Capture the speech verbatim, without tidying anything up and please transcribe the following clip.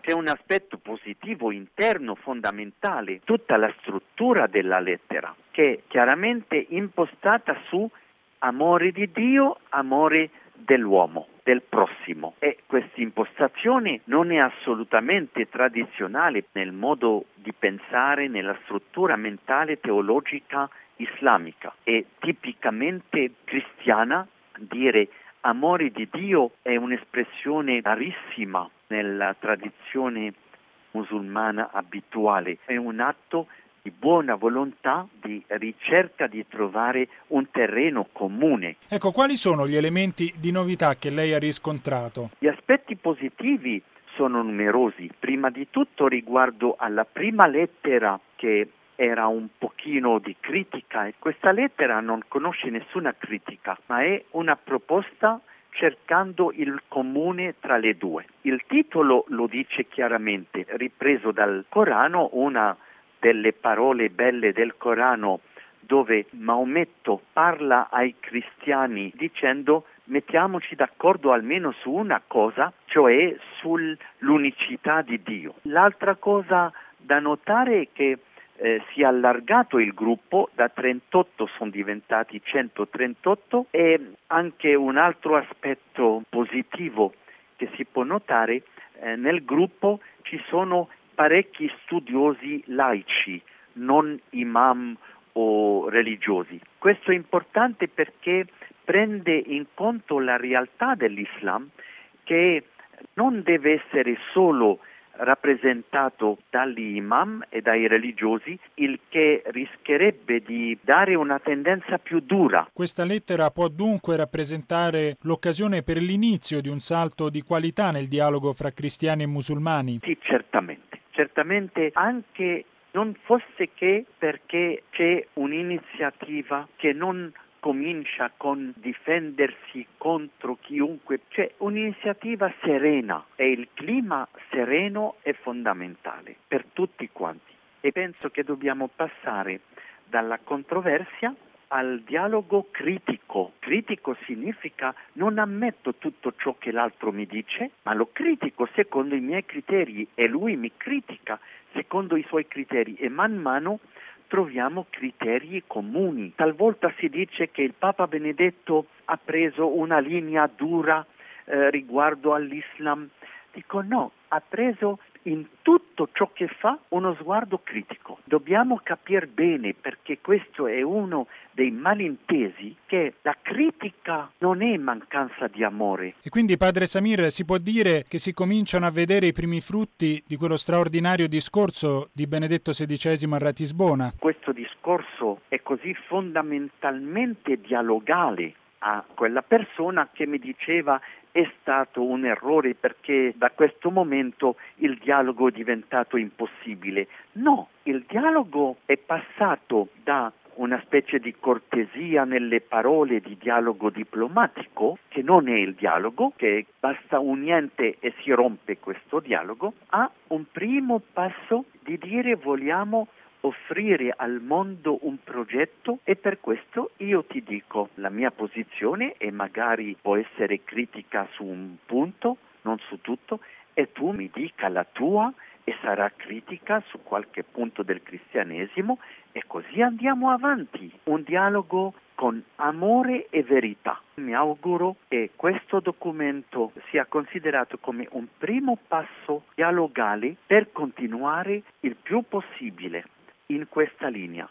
C'è un aspetto positivo interno fondamentale, tutta la struttura della lettera, che è chiaramente impostata su amore di Dio, amore dell'uomo, del prossimo. E questa impostazione non è assolutamente tradizionale nel modo di pensare, nella struttura mentale teologica islamica. È tipicamente cristiana. Dire amore di Dio è un'espressione rarissima nella tradizione musulmana abituale. È un atto di buona volontà, di ricerca di trovare un terreno comune. Ecco, quali sono gli elementi di novità che lei ha riscontrato? Gli aspetti positivi sono numerosi. Prima di tutto riguardo alla prima lettera, che era un pochino di critica, e questa lettera non conosce nessuna critica, ma è una proposta cercando il comune tra le due. Il titolo lo dice chiaramente, ripreso dal Corano, una delle parole belle del Corano, dove Maometto parla ai cristiani dicendo: mettiamoci d'accordo almeno su una cosa, cioè sull'unicità di Dio. L'altra cosa da notare è che eh, si è allargato il gruppo, da trentotto sono diventati centotrentotto, e anche un altro aspetto positivo che si può notare, eh, nel gruppo ci sono parecchi studiosi laici, non imam o religiosi. Questo è importante perché prende in conto la realtà dell'Islam, che non deve essere solo rappresentato dagli imam e dai religiosi, il che rischierebbe di dare una tendenza più dura. Questa lettera può dunque rappresentare l'occasione per l'inizio di un salto di qualità nel dialogo fra cristiani e musulmani? Sì, certamente. Certamente, anche non fosse che perché c'è un'iniziativa che non comincia con difendersi contro chiunque, c'è un'iniziativa serena, e il clima sereno è fondamentale per tutti quanti. E penso che dobbiamo passare dalla controversia al dialogo critico. Critico significa: non ammetto tutto ciò che l'altro mi dice, ma lo critico secondo i miei criteri, e lui mi critica secondo i suoi criteri, e man mano troviamo criteri comuni. Talvolta si dice che il Papa Benedetto ha preso una linea dura eh, riguardo all'Islam. Dico no, ha preso in tutto ciò che fa uno sguardo critico. Dobbiamo capire bene, perché questo è uno dei malintesi, che la critica non è mancanza di amore. E quindi, padre Samir, si può dire che si cominciano a vedere i primi frutti di quello straordinario discorso di Benedetto sedicesimo a Ratisbona? Questo discorso è così fondamentalmente dialogale a quella persona che mi diceva: è stato un errore perché da questo momento il dialogo è diventato impossibile. No, il dialogo è passato da una specie di cortesia nelle parole, di dialogo diplomatico, che non è il dialogo, che basta un niente e si rompe questo dialogo, a un primo passo di dire: vogliamo offrire al mondo un progetto, e per questo io ti dico la mia posizione, e magari può essere critica su un punto, non su tutto, e tu mi dica la tua, e sarà critica su qualche punto del cristianesimo, e così andiamo avanti. Un dialogo con amore e verità. Mi auguro che questo documento sia considerato come un primo passo dialogale per continuare il più possibile in questa linea.